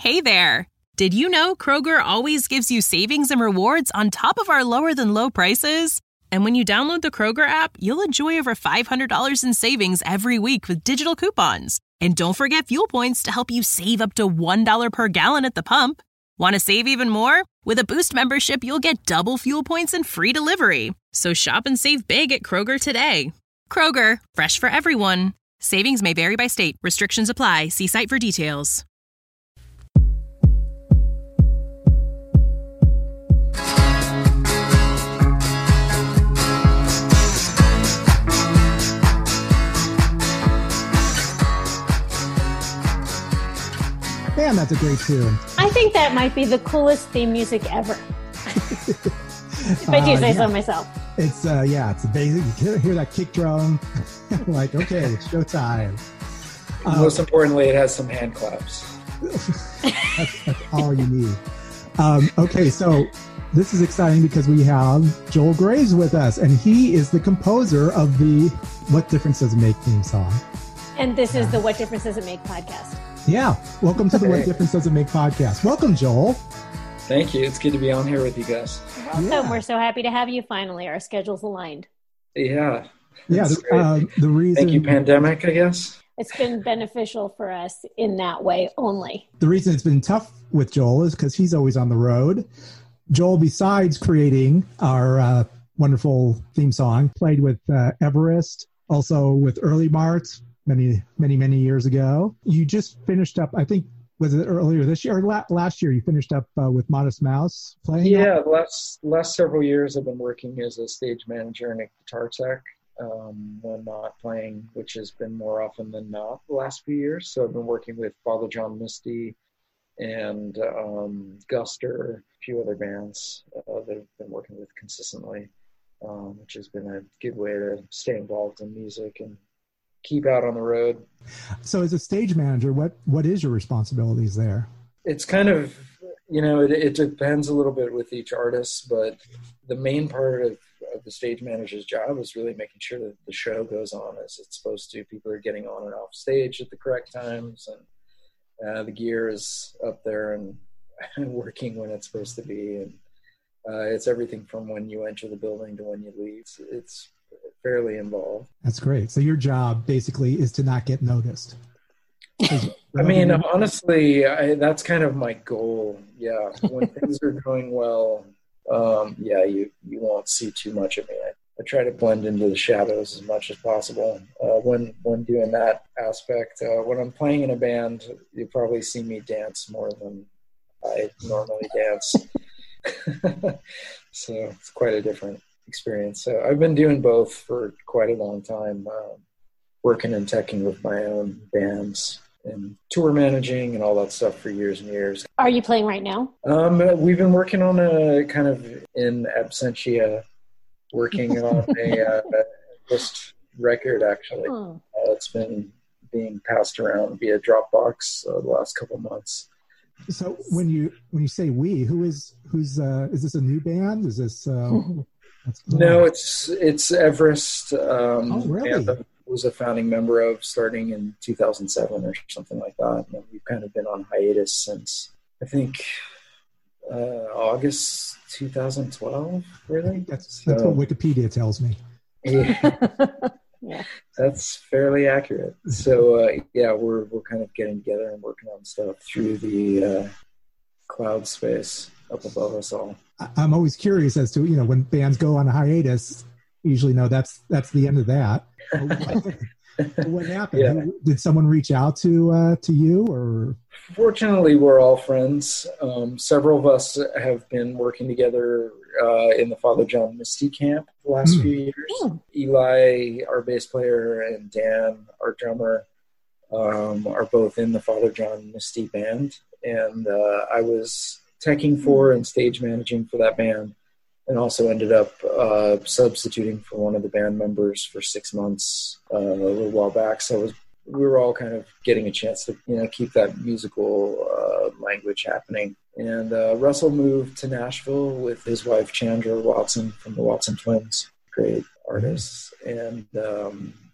Hey there! Did you know Kroger always gives you savings and rewards on top of our lower-than-low prices? And when you download the Kroger app, you'll enjoy over $500 in savings every week with digital coupons. And don't forget fuel points to help you save up to $1 per gallon at the pump. Want to save even more? With a Boost membership, you'll get double fuel points and free delivery. So shop and save big at Kroger today. Kroger, fresh for everyone. Savings may vary by state. Restrictions apply. See site for details. Man, that's a great tune. I think that might be the coolest theme music ever. If I do say so myself. It's it's basic. You hear that kick drum, like, okay, it's showtime. Most importantly, it has some hand claps. That's all you need. Okay, so this is exciting because we have Joel Graves with us, and he is the composer of the What Difference Does It Make theme song. And this is the What Difference Does It Make podcast. Yeah, welcome to the What Difference Does It Make podcast. Welcome, Joel. Thank you. It's good to be on here with you guys. Welcome. Yeah. We're so happy to have you finally. Our schedules aligned. Yeah. Yeah. The reason. Thank you, pandemic, I guess. It's been beneficial for us in that way only. The reason it's been tough with Joel is because he's always on the road. Joel, besides creating our wonderful theme song, played with Everest, also with Early Marts many years ago. You just finished up, I think, was it earlier this year or last year? You finished up with Modest Mouse playing? Yeah, last several years I've been working as a stage manager and a guitar tech when not playing, which has been more often than not the last few years. So I've been working with Father John Misty and Guster, a few other bands that I've been working with consistently, which has been a good way to stay involved in music and keep out on the road. So as a stage manager, what is your responsibilities there? It's kind of, it depends a little bit with each artist, but the main part of the stage manager's job is really making sure that the show goes on as it's supposed to. People are getting on and off stage at the correct times, and the gear is up there and working when it's supposed to be. And it's everything from when you enter the building to when you leave. It's fairly involved. That's great. So your job basically is to not get noticed. I mean, honestly, that's kind of my goal. Yeah. When things are going well, you won't see too much of me. I try to blend into the shadows as much as possible when doing that aspect. When I'm playing in a band, you probably see me dance more than I normally dance. So it's quite a different experience. So I've been doing both for quite a long time, working and teching with my own bands and tour managing and all that stuff for years and years. Are you playing right now? We've been working on a kind of in absentia, working on a first record, actually. It's been being passed around via Dropbox the last couple of months. So when you say who's is this a new band? Is this No, it's Everest. Really? I was a founding member of starting in 2007 or something like that. And we've kind of been on hiatus since, I think, August 2012, really. That's what Wikipedia tells me. Yeah. That's fairly accurate. So, we're kind of getting together and working on stuff through the cloud space up above us all. I'm always curious as to, when bands go on a hiatus, usually know that's the end of that. What happened? Yeah. Did someone reach out to you, or? Fortunately, we're all friends. Several of us have been working together in the Father John Misty camp the last few years. Eli, our bass player, and Dan, our drummer, are both in the Father John Misty band. And I was teching for and stage managing for that band, and also ended up substituting for one of the band members for 6 months a little while back. So we were all kind of getting a chance to keep that musical language happening. And Russell moved to Nashville with his wife Chandra Watson from the Watson Twins, great artists. And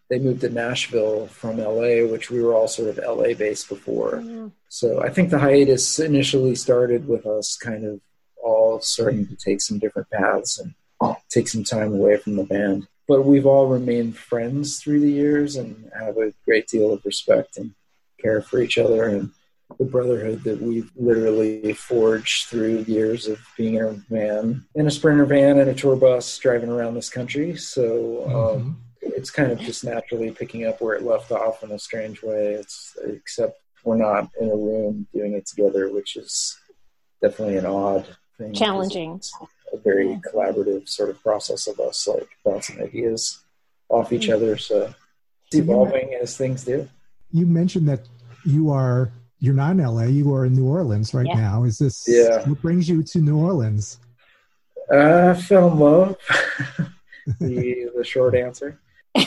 they moved to Nashville from LA, which we were all sort of LA based before. Yeah. So I think the hiatus initially started with us kind of all starting to take some different paths and take some time away from the band. But we've all remained friends through the years and have a great deal of respect and care for each other, and the brotherhood that we've literally forged through years of being in a van, in a Sprinter van and a tour bus driving around this country. So it's kind of just naturally picking up where it left off in a strange way. Except we're not in a room doing it together, which is definitely an odd thing. Challenging. It's a very collaborative sort of process of us like bouncing ideas off each other. So it's evolving as things do. You mentioned that you're not in LA, you are in New Orleans right now. Is this what brings you to New Orleans? I fell in love. the short answer.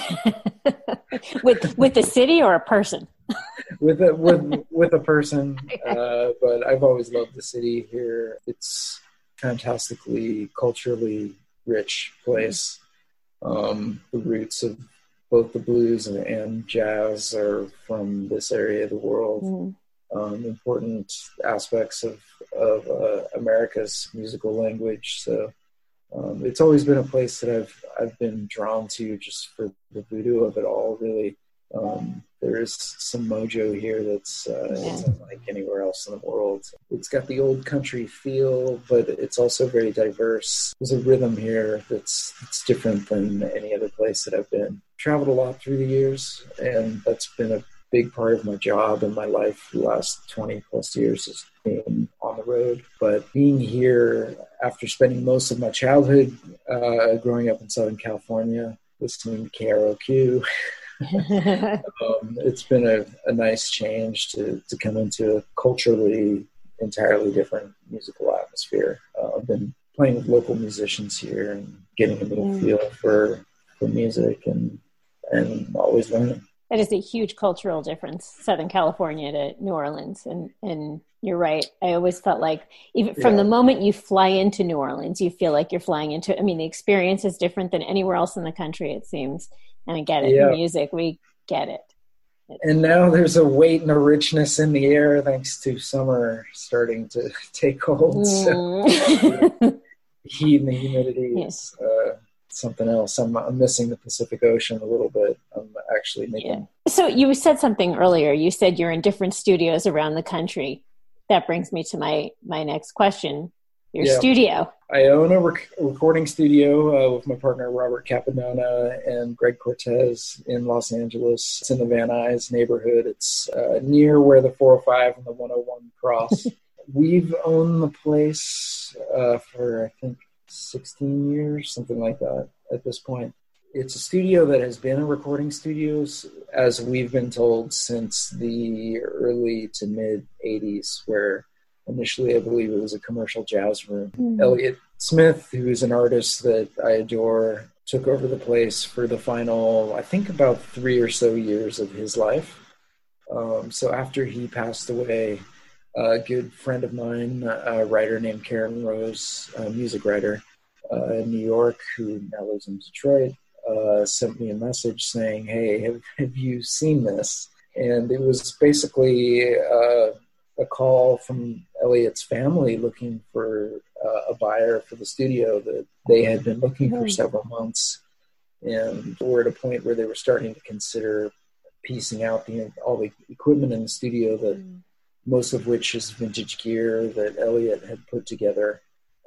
with the city or a person? with a person, but I've always loved the city here. It's fantastically culturally rich place. The roots of both the blues and jazz are from this area of the world. Important aspects of America's musical language. So it's always been a place that I've been drawn to just for the voodoo of it all, really. There is some mojo here that's isn't like anywhere else in the world. It's got the old country feel, but it's also very diverse. There's a rhythm here that's different than any other place that I've been. Traveled a lot through the years, and that's been a big part of my job and my life for the last 20 plus years is being on the road. But being here after spending most of my childhood growing up in Southern California, listening to KROQ, it's been a nice change to come into a culturally entirely different musical atmosphere. I've been playing with local musicians here and getting a new feel for music and always learning. That is a huge cultural difference, Southern California to New Orleans. And you're right. I always felt like even from the moment you fly into New Orleans, you feel like you're flying into, the experience is different than anywhere else in the country, it seems. And I get it. Yeah. Music, we get it. And now there's a weight and a richness in the air thanks to summer starting to take hold. So heat and the humidity is something else. I'm missing the Pacific Ocean a little bit. I'm actually making. Yeah. So you said something earlier. You said you're in different studios around the country. That brings me to my next question. Your studio. I own a recording studio with my partner Robert Caponona and Greg Cortez in Los Angeles. It's in the Van Nuys neighborhood. It's near where the 405 and the 101 cross. We've owned the place for I think 16 years, something like that at this point. It's a studio that has been a recording studio, as we've been told, since the early to mid 80s, where initially I believe it was a commercial jazz room. Elliott Smith, who is an artist that I adore, took over the place for the final, I think, about 3 or so years of his life. So after he passed away, a good friend of mine, a writer named Karen Rose, a music writer in New York, who now lives in Detroit, sent me a message saying, hey, have you seen this? And it was basically a call from Elliott's family looking for a buyer for the studio that they had been looking for several months. And we're at a point where they were starting to consider piecing out all the equipment in the studio, that most of which is vintage gear that Elliott had put together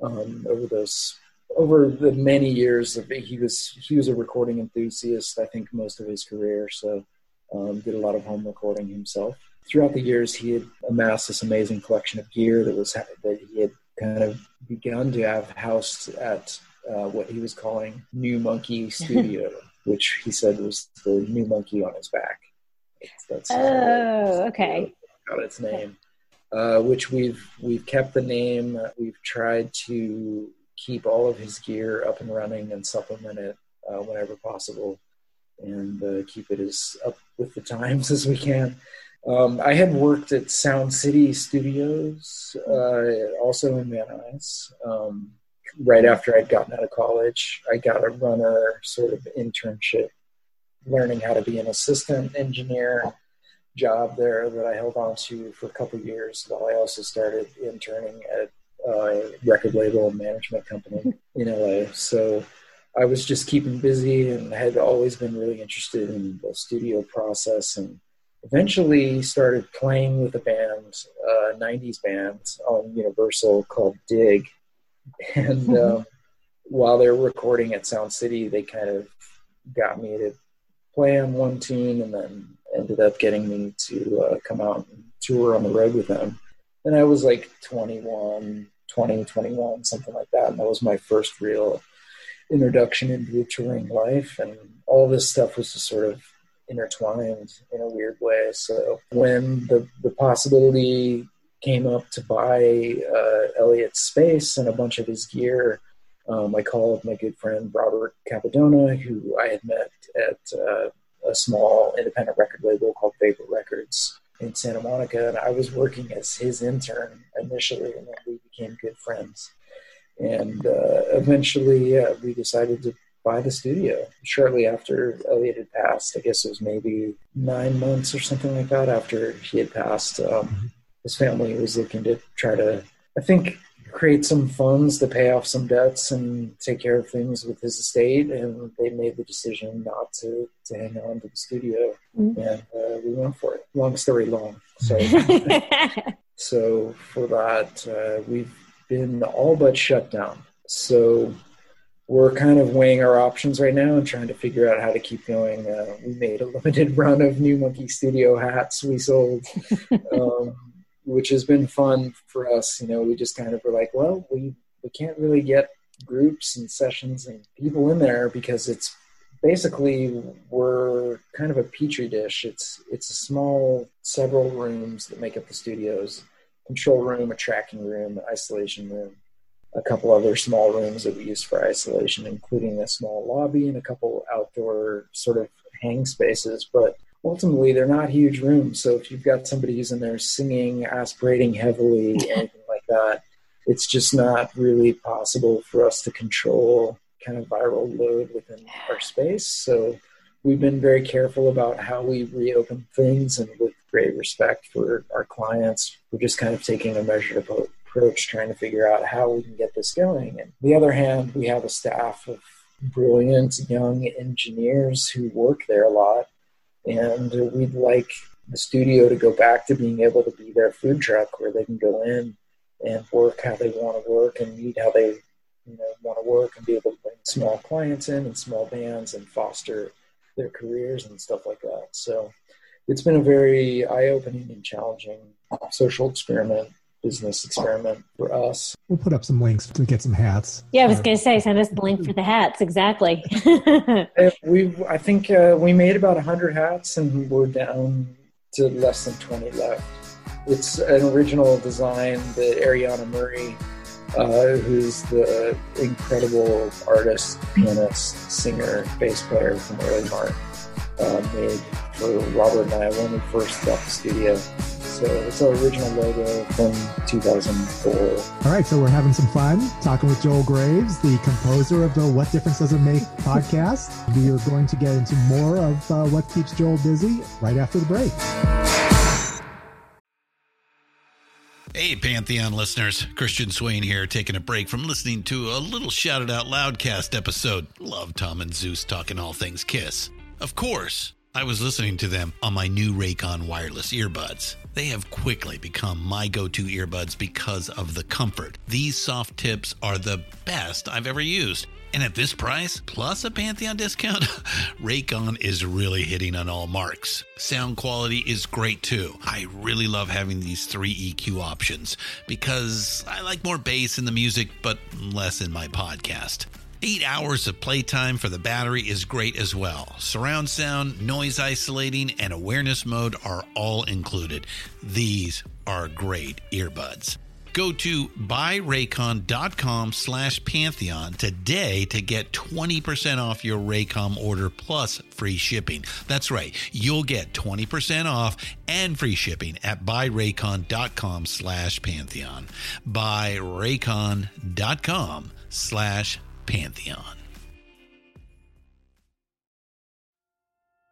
over the many years of he was a recording enthusiast, I think, most of his career. So did a lot of home recording himself. Throughout the years, he had amassed this amazing collection of gear that he had kind of begun to have housed at what he was calling New Monkey Studio, which he said was the new monkey on his back. That's okay. Got its name. Which we've kept the name. We've tried to keep all of his gear up and running and supplement it whenever possible, and keep it as up with the times as we can. I had worked at Sound City Studios, also in Van Nuys. Right after I'd gotten out of college, I got a runner sort of internship learning how to be an assistant engineer job there that I held on to for a couple of years while I also started interning at a record label and management company in LA. So I was just keeping busy and had always been really interested in the studio process, and eventually started playing with a band, a 90s band on Universal called Dig. And while they were recording at Sound City, they kind of got me to play on one tune, and then ended up getting me to come out and tour on the road with them. And I was like 21, something like that. And that was my first real introduction into the touring life. And all this stuff was just sort of intertwined in a weird way. So when the possibility came up to buy Elliot's space and a bunch of his gear, I called my good friend Robert Capadona, who I had met at a small independent record label called Vapor Records in Santa Monica, and I was working as his intern initially, and then we became good friends. And eventually we decided to buy the studio shortly after Elliot had passed. I guess it was maybe 9 months or something like that after he had passed. His family was looking to try to, I think, create some funds to pay off some debts and take care of things with his estate, and they made the decision not to hang on to the studio, and we went for it. Long story long. So for that, we've been all but shut down. So we're kind of weighing our options right now and trying to figure out how to keep going. We made a limited run of New Monkey Studio hats we sold, which has been fun for us. We just kind of were like, well, we can't really get groups and sessions and people in there because it's basically, we're kind of a petri dish. It's a small, several rooms that make up the studios: control room, a tracking room, an isolation room, a couple other small rooms that we use for isolation, including a small lobby and a couple outdoor sort of hang spaces. But ultimately, they're not huge rooms. So if you've got somebody who's in there singing, aspirating heavily, anything like that, it's just not really possible for us to control kind of viral load within our space. So we've been very careful about how we reopen things, and with great respect for our clients, we're just kind of taking a measured approach, trying to figure out how we can get this going. And on the other hand, we have a staff of brilliant young engineers who work there a lot. And we'd like the studio to go back to being able to be their food truck, where they can go in and work how they want to work and meet how they want to work, and be able to bring small clients in and small bands and foster their careers and stuff like that. So it's been a very eye-opening and challenging social experiment, business experiment for us. We'll put up some links to get some hats. Yeah, I was going to say, send us the link for the hats. Exactly. I think we made about 100 hats, and we're down to less than 20 left. It's an original design that Ariana Murray, who's the incredible artist, pianist, singer, bass player from Early Mark, made for Robert and I when we first got the studio. So it's our original logo from 2004. All right, so we're having some fun talking with Joel Graves, the composer of the What Difference Does It Make podcast. We are going to get into more of what keeps Joel busy right after the break. Hey, Pantheon listeners. Christian Swain here, taking a break from listening to a little Shout It Out Loudcast episode. Love Tom and Zeus talking all things Kiss. Of course, I was listening to them on my new Raycon wireless earbuds. They have quickly become my go-to earbuds because of the comfort. These soft tips are the best I've ever used. And at this price, plus a Pantheon discount, Raycon is really hitting on all marks. Sound quality is great too. I really love having these 3 EQ options because I like more bass in the music, but less in my podcast. 8 hours of playtime for the battery is great as well. Surround sound, noise isolating, and awareness mode are all included. These are great earbuds. Go to buyraycon.com/Pantheon today to get 20% off your Raycon order plus free shipping. That's right. You'll get 20% off and free shipping at buyraycon.com/Pantheon. Buyraycon.com/Pantheon.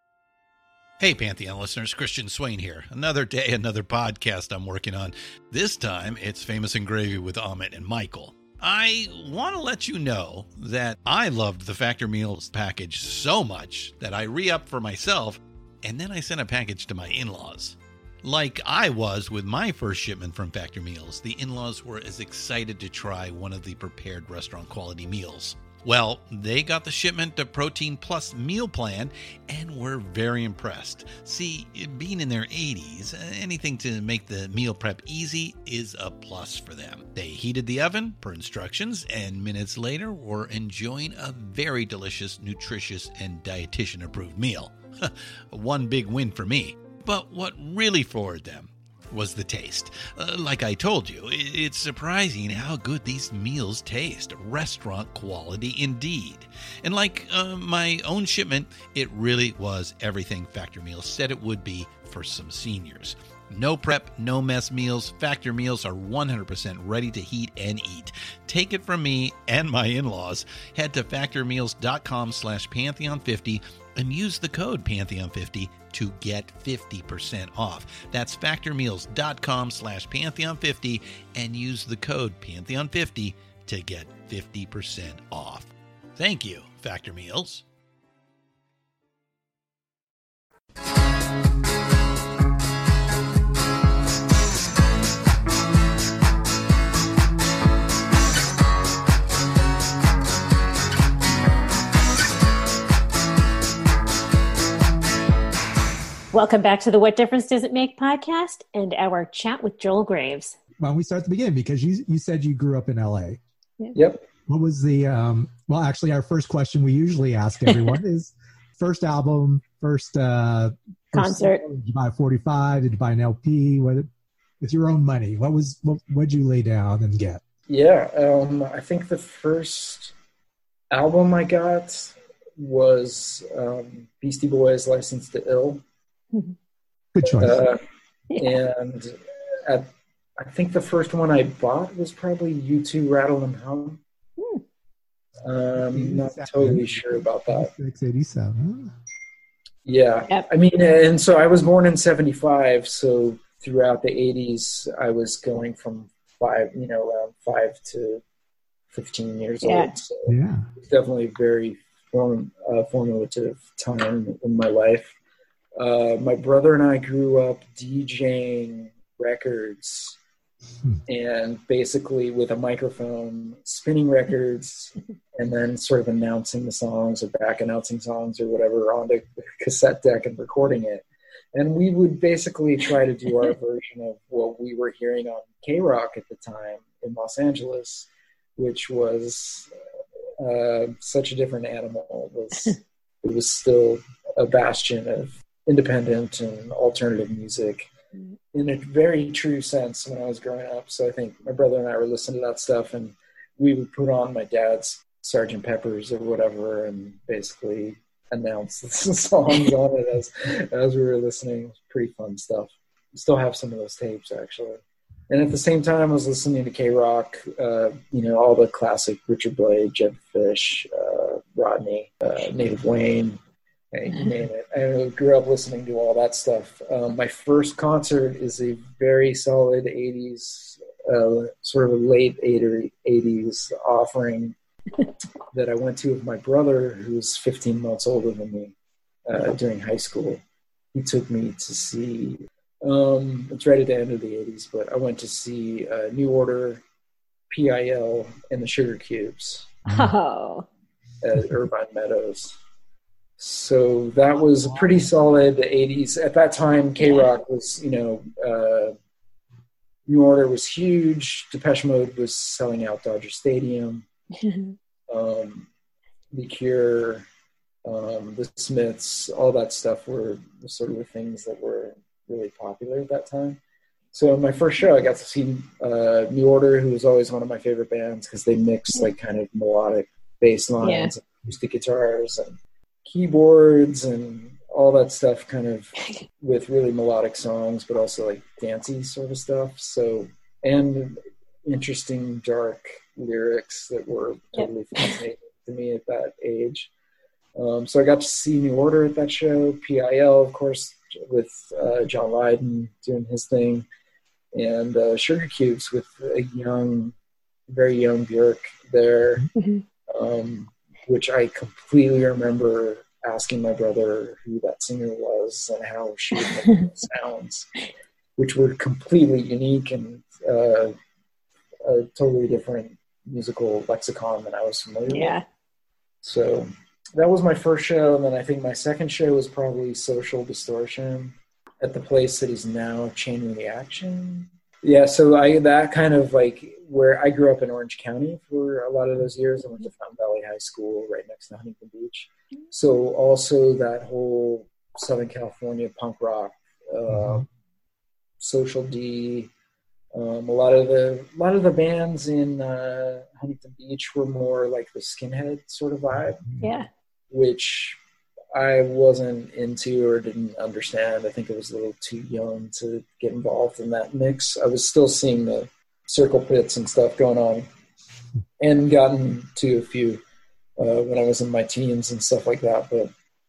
Hey, Pantheon listeners, Christian Swain here. Another day, another podcast I'm working on. This time, it's Famous and Gravy with Amit and Michael. I want to let you know that I loved the Factor Meals package so much that I re-upped for myself, and then I sent a package to my in-laws. Like I was with my first shipment from Factor Meals, the in-laws were as excited to try one of the prepared restaurant quality meals. Well, they got the shipment to Protein Plus meal plan and were very impressed. See, being in their 80s, anything to make the meal prep easy is a plus for them. They heated the oven per instructions and minutes later were enjoying a very delicious, nutritious, and dietitian-approved meal. One big win for me. But what really floored them was the taste. Like I told you, it's surprising how good these meals taste. Restaurant quality indeed. And like my own shipment, it really was everything Factor Meals said it would be for some seniors. No prep, no mess meals. Factor Meals are 100% ready to heat and eat. Take it from me and my in-laws. Head to factormeals.com/Pantheon50 and use the code Pantheon50 to get 50% off. That's factormeals.com/Pantheon50 and use the code Pantheon50 to get 50% off. Thank you, Factor Meals. Welcome back to the What Difference Does It Make podcast and our chat with Joel Graves. Well, we start at the beginning because you said you grew up in LA. Yep. What was the, well, actually, our first question we usually ask everyone is first album, first concert. Did you buy a 45? Did you buy an LP? With your own money? What'd you lay down and get? Yeah. I think the first album I got was Beastie Boys' License to Ill. Good choice. And I think the first one I bought was probably U2 Rattle and Hum. Not totally sure about that. 687. Yeah. Yep. I mean, and so I was born in 75. So throughout the 80s, I was going from around 5 to 15 years old. So yeah. It's definitely a very formative time in my life. My brother and I grew up DJing records and basically with a microphone, spinning records and then sort of announcing the songs or back announcing songs or whatever on the cassette deck and recording it. And we would basically try to do our version of what we were hearing on K-Rock at the time in Los Angeles, which was such a different animal. It was still a bastion of independent and alternative music in a very true sense when I was growing up. So I think my brother and I were listening to that stuff and we would put on my dad's Sgt. Pepper's or whatever and basically announce the songs on it as we were listening. It was pretty fun stuff. I still have some of those tapes actually. And at the same time I was listening to K-Rock, all the classic Richard Blade, Jeb Fish, Rodney, Native Wayne, you name it. I grew up listening to all that stuff. My first concert is a very solid 80s, sort of a late 80s offering that I went to with my brother, who was 15 months older than me during high school. He took me to see, it's right at the end of the 80s, but I went to see New Order, PIL, and the Sugar Cubes at Irvine Meadows. So that was a pretty solid 80s. At that time, K-Rock was, New Order was huge. Depeche Mode was selling out Dodger Stadium. The Cure, the Smiths, all that stuff were sort of the things that were really popular at that time. So my first show, I got to see New Order, who was always one of my favorite bands because they mixed like kind of melodic bass lines, and acoustic guitars, and keyboards and all that stuff kind of with really melodic songs, but also like dancey sort of stuff. So, and interesting dark lyrics that were totally fascinating to me at that age. So I got to see New Order at that show, PIL, of course, with John Lydon doing his thing, and Sugar Cubes with a very young Björk there, which I completely remember asking my brother who that singer was and how she would make sounds, which were completely unique and a totally different musical lexicon than I was familiar with. So that was my first show, and then I think my second show was probably Social Distortion at the place that is now Chain Reaction. Yeah, so that kind of like where I grew up in Orange County for a lot of those years. I went to Fountain Valley High School right next to Huntington Beach. So also that whole Southern California punk rock, Social D, a lot of the bands in Huntington Beach were more like the skinhead sort of vibe. Yeah. Which I wasn't into or didn't understand. I think I was a little too young to get involved in that mix. I was still seeing the circle pits and stuff going on, and gotten to a few when I was in my teens and stuff like that. But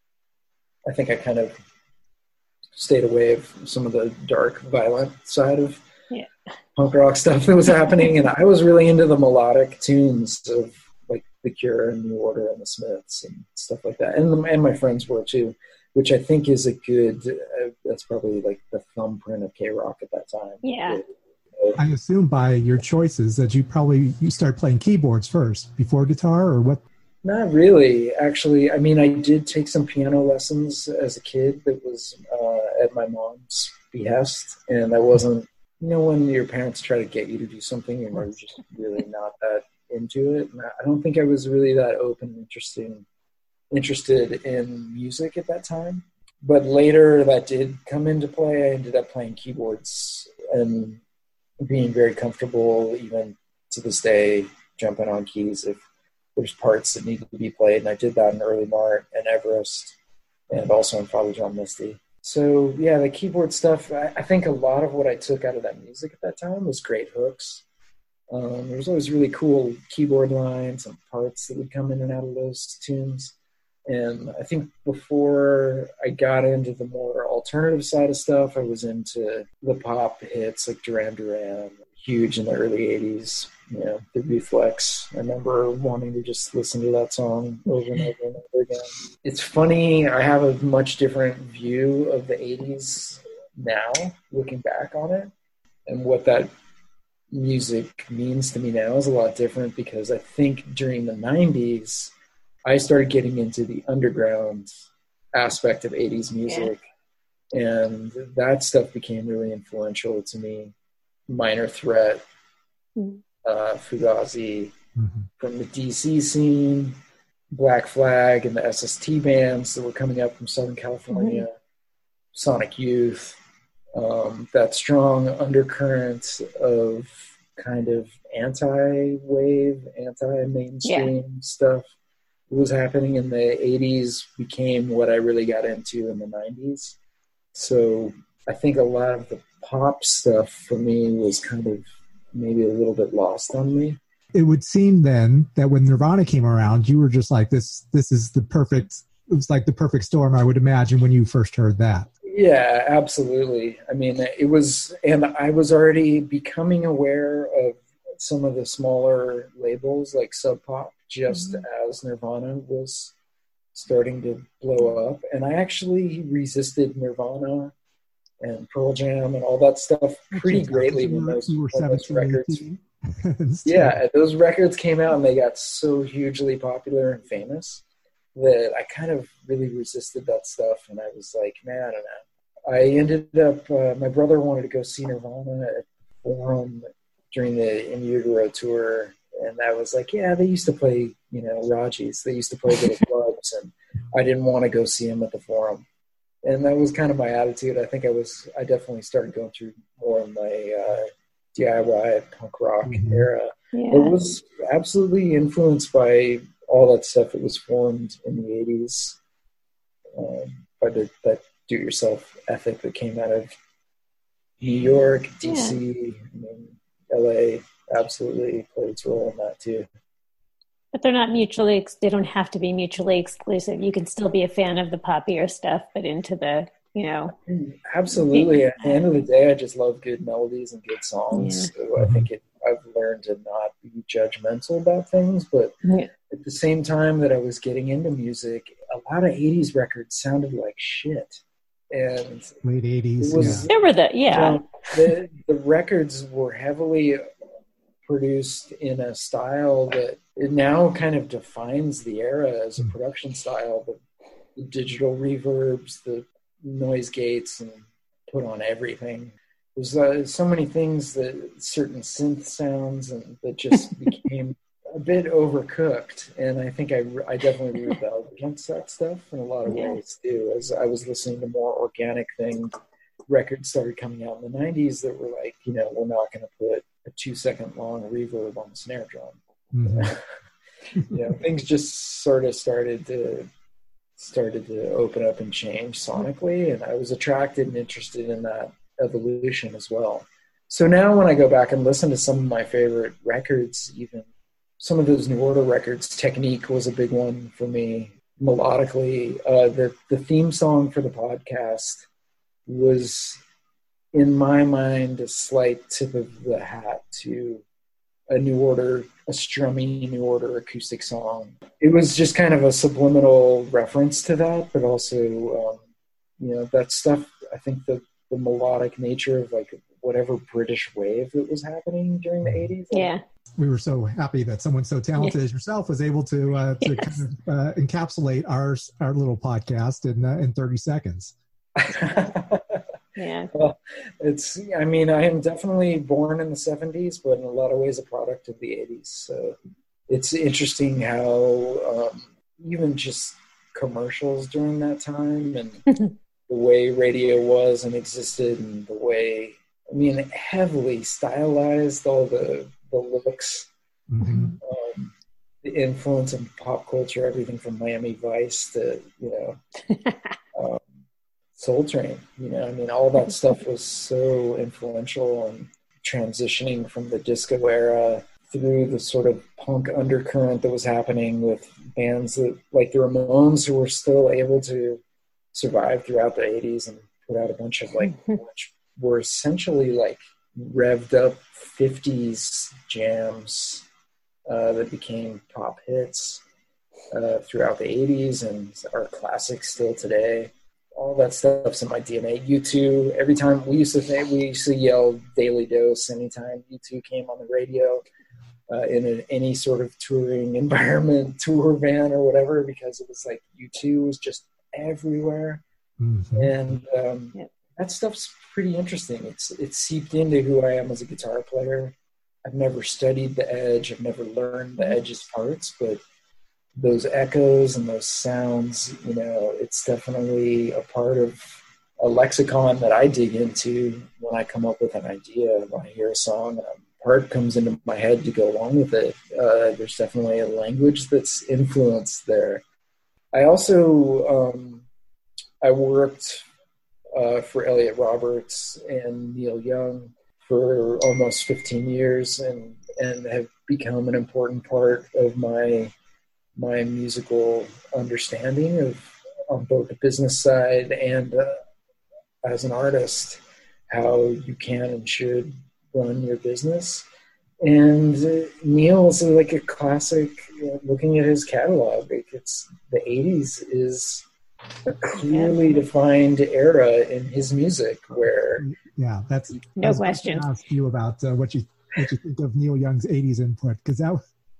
I think I kind of stayed away from some of the dark, violent side of punk rock stuff that was happening. And I was really into the melodic tunes of like The Cure and New Order and the Smiths and stuff like that. And my friends were too, which I think is a good, that's probably like the thumbprint of K-Rock at that time. Yeah. I assume by your choices that you start playing keyboards first before guitar, or what? Not really, actually. I mean, I did take some piano lessons as a kid that was at my mom's behest, and I wasn't, when your parents try to get you to do something and you're just really not that into it. And I don't think I was really that open and interested in music at that time. But later that did come into play. I ended up playing keyboards and being very comfortable, even to this day, jumping on keys if there's parts that needed to be played. And I did that in Early Mart and Everest, and also in Father John Misty. So yeah, the keyboard stuff, I think a lot of what I took out of that music at that time was great hooks. There was always really cool keyboard lines and parts that would come in and out of those tunes. And I think before I got into the more alternative side of stuff, I was into the pop hits like Duran Duran, huge in the early 80s, the Reflex. I remember wanting to just listen to that song over and over and over again. It's funny, I have a much different view of the 80s now, looking back on it, and what that music means to me now is a lot different, because I think during the 90s, I started getting into the underground aspect of 80s music, and that stuff became really influential to me. Minor Threat, Fugazi, from the DC scene, Black Flag and the SST bands that were coming up from Southern California, Sonic Youth, that strong undercurrent of kind of anti-wave, anti-mainstream stuff was happening in the 80s became what I really got into in the 90s. So I think a lot of the pop stuff for me was kind of maybe a little bit lost on me. It would seem then that when Nirvana came around, you were just like, this is the perfect, it was like the perfect storm, I would imagine, when you first heard that. Yeah, absolutely. I mean, it was, and I was already becoming aware of some of the smaller labels like Sub Pop, just as Nirvana was starting to blow up. And I actually resisted Nirvana and Pearl Jam and all that stuff pretty greatly when those records. Yeah, those records came out and they got so hugely popular and famous that I kind of really resisted that stuff. And I was like, man, I don't know. I ended up, my brother wanted to go see Nirvana at Forum during the In Utero tour. And I was like, yeah, they used to play, Raji's. They used to play little clubs. And I didn't want to go see them at the Forum. And that was kind of my attitude. I think I definitely started going through more of my DIY punk rock era. Yeah. It was absolutely influenced by all that stuff that was formed in the 80s, by that do-it-yourself ethic that came out of New York, DC, LA absolutely played its role in that too. But they're not mutually, they don't have to be mutually exclusive. You can still be a fan of the poppier stuff, but into the, Absolutely. At the end of the day, I just love good melodies and good songs. Yeah. So I think I've learned to not be judgmental about things, but at the same time that I was getting into music, a lot of 80s records sounded like shit. And late 80s, There were the records were heavily produced in a style that it now kind of defines the era as a production style. The digital reverbs, the noise gates, and put on everything. There's so many things, that certain synth sounds, and that just became a bit overcooked. And I think I definitely rebelled against that stuff in a lot of ways too. As I was listening to more organic things, records started coming out in the 90s that were like, we're not going to put a 2-second long reverb on the snare drum. Things just sort of started to open up and change sonically, and I was attracted and interested in that evolution as well. So now when I go back and listen to some of my favorite records, even some of those New Order records, Technique was a big one for me melodically. The theme song for the podcast was, in my mind, a slight tip of the hat to a strummy New Order acoustic song. It was just kind of a subliminal reference to that, but also, that stuff, I think the melodic nature of like whatever British wave that was happening during the 80s. Yeah. We were so happy that someone so talented as yourself was able to kind of encapsulate our little podcast in 30 seconds. Yeah. Well, I am definitely born in the 70s, but in a lot of ways a product of the 80s. So it's interesting how even just commercials during that time and the way radio was and existed, and the way, heavily stylized, all the looks, the influence of pop culture, everything from Miami Vice to, Soul Train, all that stuff was so influential, and transitioning from the disco era through the sort of punk undercurrent that was happening with bands that, like the Ramones, who were still able to survive throughout the 80s and put out a bunch of which were essentially like revved up 50s jams that became pop hits throughout the 80s and are classics still today. All that stuff's in my DNA. U2, every time we used to yell Daily Dose anytime U2 came on the radio in any sort of touring environment, tour van or whatever, because it was like U2 was just everywhere. And that stuff's pretty interesting. It's seeped into who I am as a guitar player. I've never studied the Edge. I've never learned the Edge's parts, but those echoes and those sounds, it's definitely a part of a lexicon that I dig into when I come up with an idea. When I hear a song, a part comes into my head to go along with it. There's definitely a language that's influenced there. I also, I worked for Elliot Roberts and Neil Young for almost 15 years and have become an important part of my musical understanding on both the business side and as an artist, how you can and should run your business. And Neil's like a classic, looking at his catalog, it's the 80s is a clearly defined era in his music where that's no question. I asked you about what you think of Neil Young's 80s input, because that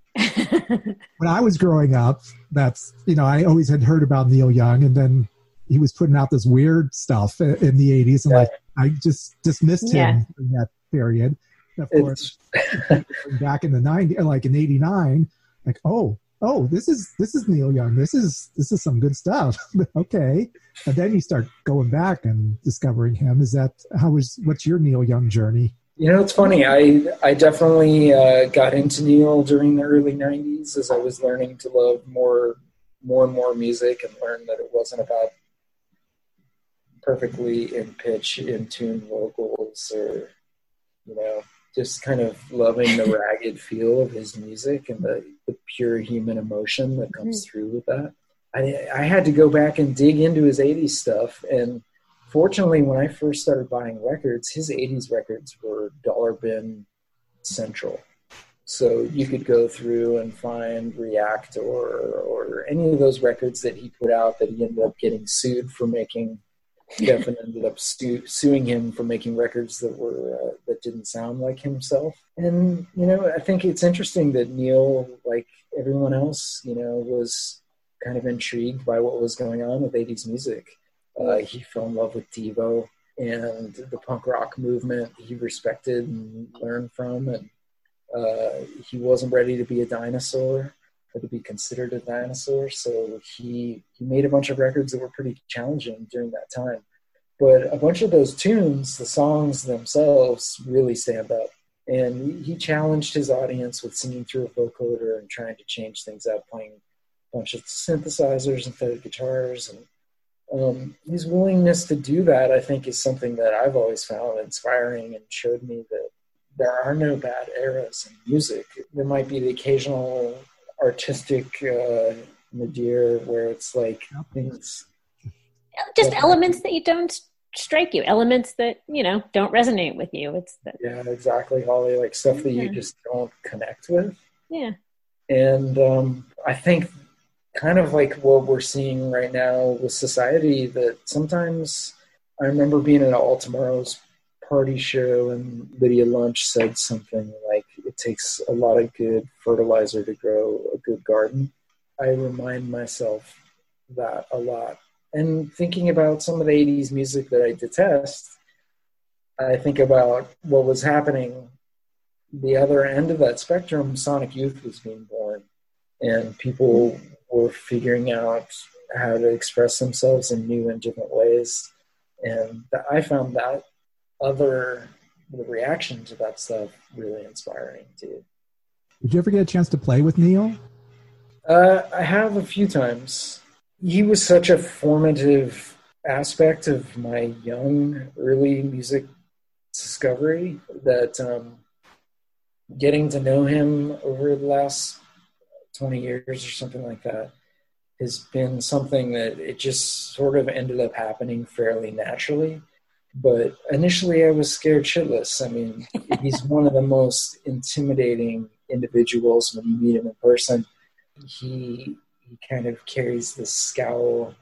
when I was growing up, that's I always had heard about Neil Young, and then he was putting out this weird stuff in the 80s, and I just dismissed him in that period. And of course, back in the 90s, like in '89, like oh, this is Neil Young. This is some good stuff. Okay, and then you start going back and discovering him. What's your Neil Young journey? It's funny. I definitely got into Neil during the early 90s as I was learning to love more and more music, and learn that it wasn't about perfectly in pitch, in tune vocals or, just kind of loving the ragged feel of his music and the pure human emotion that comes through with that. I had to go back and dig into his 80s stuff, and fortunately, when I first started buying records, his 80s records were dollar bin central. So you could go through and find React or any of those records that he put out that he ended up getting sued for making. Geffen ended up suing him for making records that didn't sound like himself. And, I think it's interesting that Neil, like everyone else, was kind of intrigued by what was going on with 80s music. He fell in love with Devo and the punk rock movement he respected and learned from. And he wasn't ready to be a dinosaur or to be considered a dinosaur. So he made a bunch of records that were pretty challenging during that time. But a bunch of those tunes, the songs themselves, really stand up. And he challenged his audience with singing through a vocoder and trying to change things up, playing a bunch of synthesizers and faded guitars. And his willingness to do that, I think, is something that I've always found inspiring and showed me that there are no bad eras in music. There might be the occasional artistic nadir where it's like things... Just elements that you don't strike you, elements that, don't resonate with you. It's yeah, exactly, Holly, like stuff that you just don't connect with. Yeah. And I think kind of like what we're seeing right now with society, that sometimes I remember being at All Tomorrow's party show and Lydia Lunch said something like, it takes a lot of good fertilizer to grow a good garden. I remind myself that a lot. And thinking about some of the 80s music that I detest, I think about what was happening the other end of that spectrum. Sonic Youth was being born, and people were figuring out how to express themselves in new and different ways. And I found that the reaction to that stuff really inspiring too. Did you ever get a chance to play with Neil? I have a few times. He was such a formative aspect of my young, early music discovery that getting to know him over the last 20 years or something like that has been something that it just sort of ended up happening fairly naturally. But initially I was scared shitless. I mean, he's one of the most intimidating individuals when you meet him in person. He kind of carries this scowl,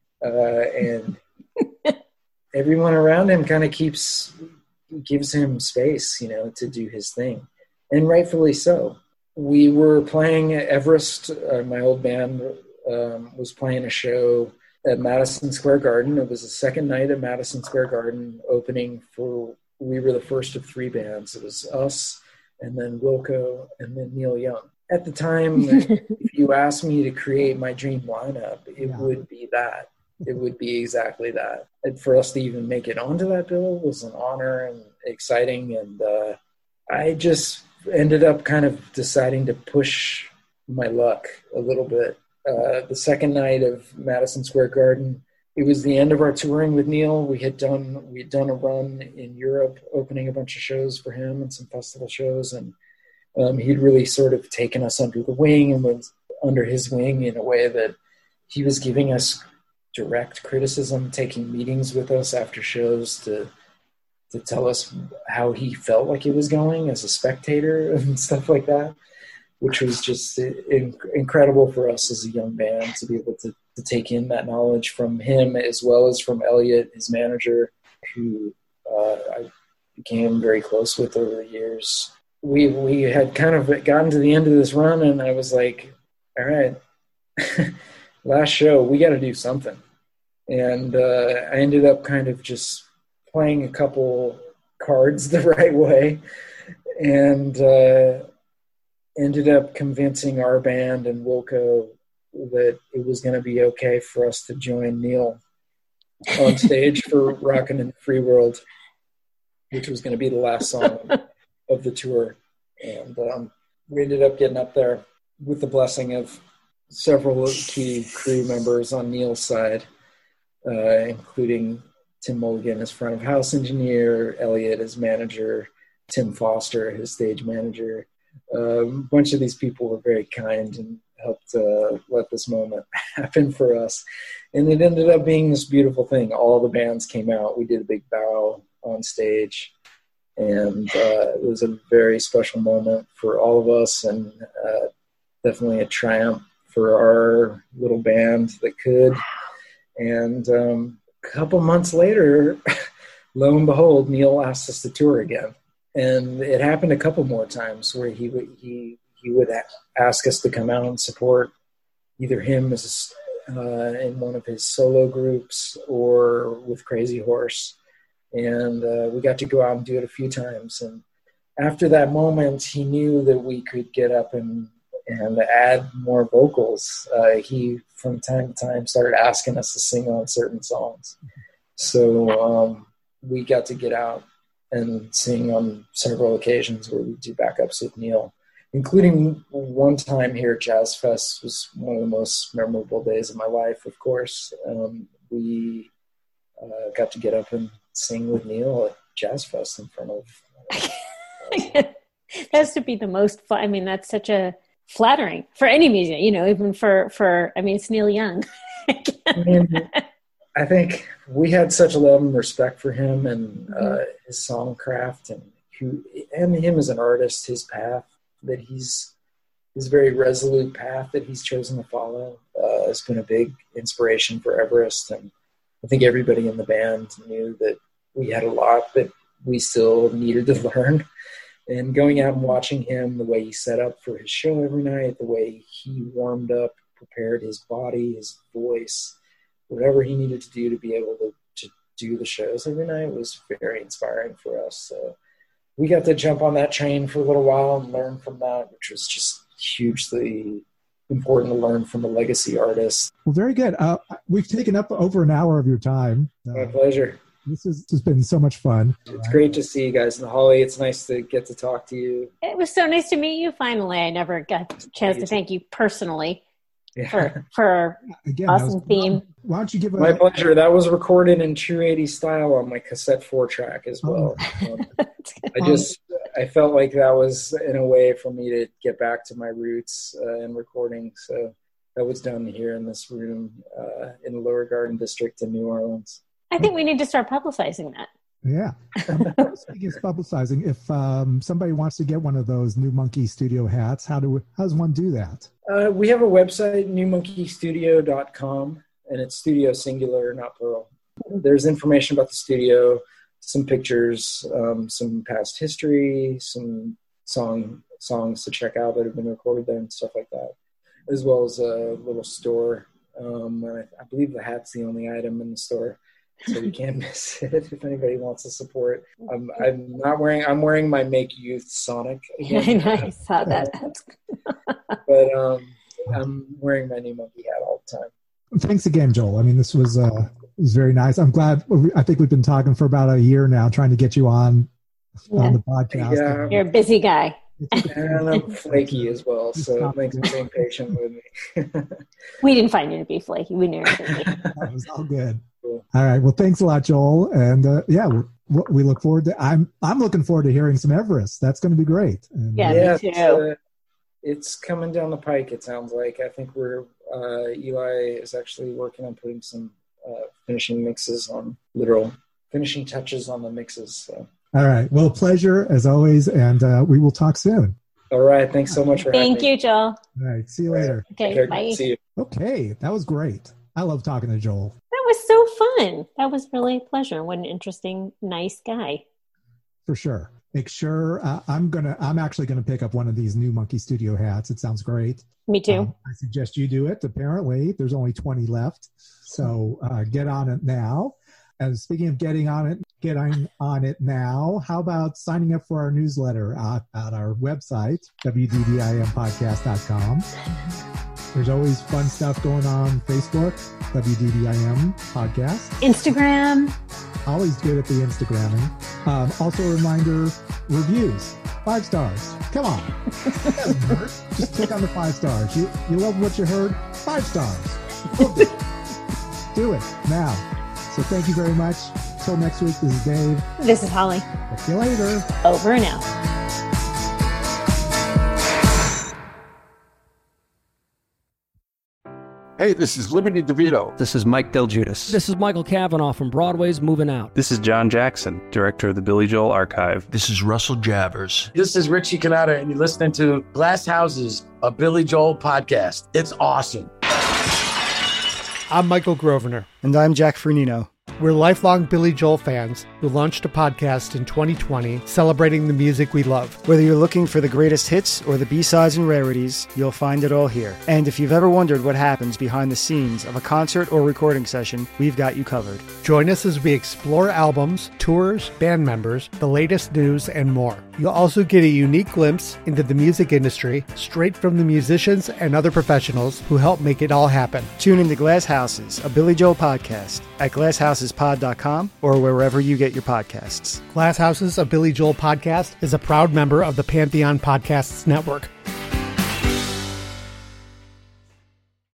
and everyone around him kind of gives him space, to do his thing, and rightfully so. We were playing at Everest. My old band was playing a show at Madison Square Garden. It was the second night at Madison Square Garden, opening for. We were the first of three bands. It was us, and then Wilco, and then Neil Young. At the time, if you asked me to create my dream lineup, it would be that. It would be exactly that. And for us to even make it onto that bill was an honor and exciting. And I just ended up kind of deciding to push my luck a little bit. The second night of Madison Square Garden, it was the end of our touring with Neil. We'd done a run in Europe, opening a bunch of shows for him and some festival shows, and he'd really sort of taken us under the wing and was under his wing in a way that he was giving us direct criticism, taking meetings with us after shows to tell us how he felt like it was going as a spectator and stuff like that, which was just incredible for us as a young band to be able to take in that knowledge from him, as well as from Elliot, his manager, who I became very close with over the years. We had kind of gotten to the end of this run, and I was like, all right, last show, we got to do something. And I ended up kind of just playing a couple cards the right way, and ended up convincing our band and Wilco that it was going to be okay for us to join Neil on stage for Rockin' in the Free World, which was going to be the last song of the tour. And we ended up getting up there with the blessing of several key crew members on Neil's side, including Tim Mulligan as front of house engineer, Elliot as manager, Tim Foster, his stage manager. A bunch of these people were very kind and helped let this moment happen for us. And it ended up being this beautiful thing. All the bands came out. We did a big bow on stage. And it was a very special moment for all of us, and definitely a triumph for our little band that could. And a couple months later, lo and behold, Neil asked us to tour again. And it happened a couple more times where he would ask us to come out and support either him as in one of his solo groups or with Crazy Horse. And we got to go out and do it a few times. And after that moment, he knew that we could get up and add more vocals. He, from time to time, started asking us to sing on certain songs. So we got to get out and sing on several occasions where we do backups with Neil, including one time here at Jazz Fest was one of the most memorable days of my life, of course. We got to get up and sing with Neil at Jazz Fest in front of that has to be the most fun. I mean, that's such a flattering for any musician, even for I mean, it's Neil Young. I think we had such a love and respect for him and his songcraft and him as an artist, his path that his very resolute path that he's chosen to follow has been a big inspiration for Everest. And I think everybody in the band knew that we had a lot that we still needed to learn. And going out and watching him, the way he set up for his show every night, the way he warmed up, prepared his body, his voice, whatever he needed to do to be able to do the shows every night was very inspiring for us. So we got to jump on that train for a little while and learn from that, which was just hugely important to learn from a legacy artist. Well, very good. We've taken up over an hour of your time. My pleasure. This has been so much fun. It's great to see you guys. And Holly, it's nice to get to talk to you. It was so nice to meet you finally. I never got a chance to thank you personally for again, awesome theme. Why don't you give my pleasure. That was recorded in true 80s style on my cassette 4-track as well. I felt like that was in a way for me to get back to my roots in recording. So that was done here in this room in the Lower Garden District in New Orleans. I think we need to start publicizing that. Yeah. Speaking of publicizing, if somebody wants to get one of those New Monkey Studio hats, how does one do that? We have a website, newmonkeystudio.com, and it's studio singular, not plural. There's information about the studio, some pictures, some past history, some songs to check out that have been recorded there and stuff like that, as well as a little store. I believe the hat's the only item in the store. So you can't miss it if anybody wants to support. I'm wearing my Make Youth Sonic again. I saw that. But I'm wearing my New Monkey hat all the time. Thanks again, Joel. I mean, this was very nice. I'm glad. I think we've been talking for about a year now, trying to get you on the podcast. Yeah. You're a busy guy. And I'm flaky as well, so thanks for being patient with me. We didn't find you to be flaky. We knew it. That was all good. Cool. All right. Well, thanks a lot, Joel. And we look forward to. I'm looking forward to hearing some Everest. That's going to be great. And, me too. It's coming down the pike. It sounds like. I think Eli is actually working on putting some finishing touches on the mixes. So. All right. Well, pleasure as always, and we will talk soon. All right. Thanks so much for having me. Thank you, Joel. All right. See you later. Okay. Bye. See you. Okay. That was great. I love talking to Joel. That was so fun. That was really a pleasure. What an interesting, nice guy. For sure. Make sure I'm actually gonna pick up one of these New Monkey Studio hats. It sounds great. Me too. I suggest you do it. Apparently, there's only 20 left, so get on it now. And speaking of getting on it now, how about signing up for our newsletter at our website, wddimpodcast.com. There's always fun stuff going on Facebook, WDDIM Podcast. Instagram. Always good at the Instagramming. Also a reminder, reviews. 5 stars. Come on. It doesn't hurt. Just click on the 5 stars. You love what you heard? 5 stars. Do it now. So thank you very much. Until next week, this is Dave. This is Holly. See you later. Over and out. Hey, this is Liberty DeVito. This is Mike Del Giudice. This is Michael Cavanaugh from Broadway's Moving Out. This is John Jackson, director of the Billy Joel Archive. This is Russell Javers. This is Richie Cannata, and you're listening to Glass Houses, a Billy Joel podcast. It's awesome. I'm Michael Grosvenor. And I'm Jack Fernino. We're lifelong Billy Joel fans who launched a podcast in 2020 celebrating the music we love. Whether you're looking for the greatest hits or the B-sides and rarities, you'll find it all here. And if you've ever wondered what happens behind the scenes of a concert or recording session, we've got you covered. Join us as we explore albums, tours, band members, the latest news, and more. You'll also get a unique glimpse into the music industry straight from the musicians and other professionals who help make it all happen. Tune into Glass Houses, a Billy Joel podcast at glasshouses.pod.com or wherever you get your podcasts. Glass Houses, a Billy Joel podcast is a proud member of the Pantheon Podcasts Network.